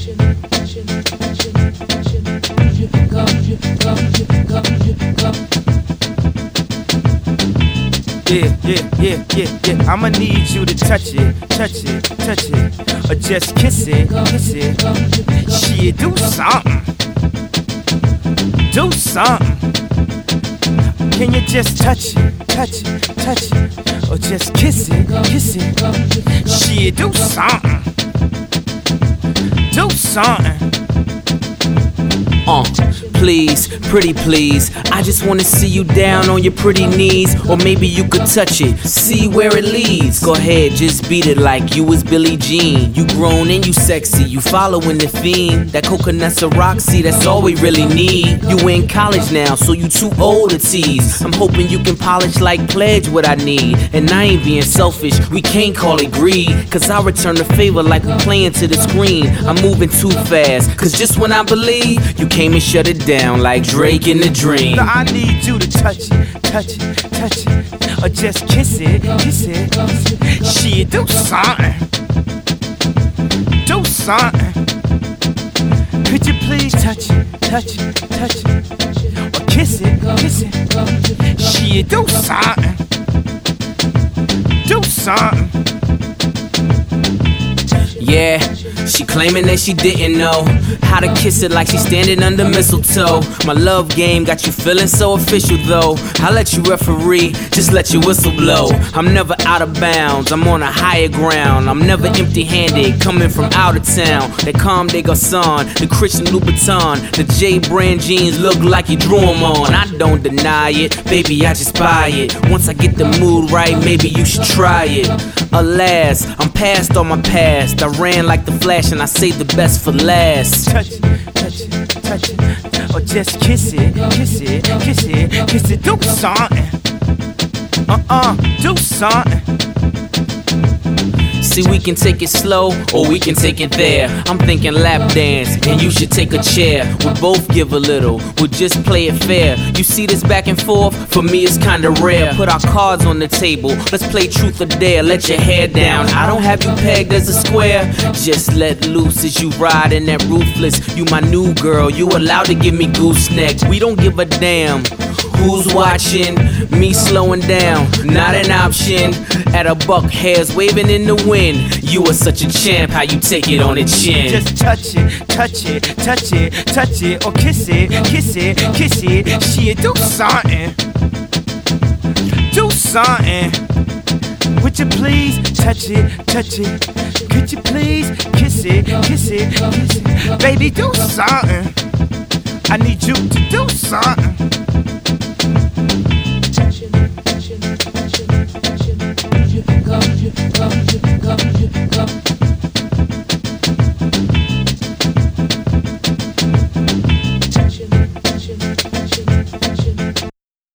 Yeah. I'ma need you to touch it, or just kiss it. Shit, do something. Can you just touch it, or just kiss it? Shit, do something. Please, pretty please, I just wanna see you down on your pretty knees. Or maybe you could touch it, see where it leads. Go ahead, just beat it like you was Billie Jean. You grown and you sexy, you following the theme. That coconut's a Roxy, that's all we really need. You in college now, so you too old to tease. I'm hoping you can polish like Pledge what I need. And I ain't being selfish, we can't call it greed. Cause I return the favor like we playing to the screen. I'm moving too fast, cause just when I believe, you came and shut it down like Drake in the Dream. So I need you to touch it, or just kiss it. Shit, do something. Could you please touch it, or kiss it? Shit, do something. Yeah, she claiming that she didn't know how to kiss it like she's standing under mistletoe. My love game got you feeling so official though. I'll let you referee, just let your whistle blow. I'm never out of bounds, I'm on a higher ground. I'm never empty-handed, coming from out of town. That Comme des Garçons, the Christian Louboutin, the J brand jeans look like you drew them on. I don't deny it, baby, I just buy it. Once I get the mood right, maybe you should try it. Alas, I'm past all my past. I ran like the Flash and I saved the best for last. Touch it, or just kiss it. Do something. Do something. See, we can take it slow, or we can take it there. I'm thinking lap dance, and you should take a chair. We'll both give a little, we'll just play it fair. You see this back and forth? For me it's kinda rare. Put our cards on the table, let's play truth or dare. Let your hair down, I don't have you pegged as a square. Just let loose as you ride in that Ruthless. You my new girl, you allowed to give me gooseneck. We don't give a damn who's watching, me slowing down, not an option. At a buck, hairs waving in the wind. You are such a champ, how you take it on the chin. Just touch it, or kiss it. Shit, do something. Would you please touch it? Could you please kiss it? Baby, do something. I need you to do something. You can go.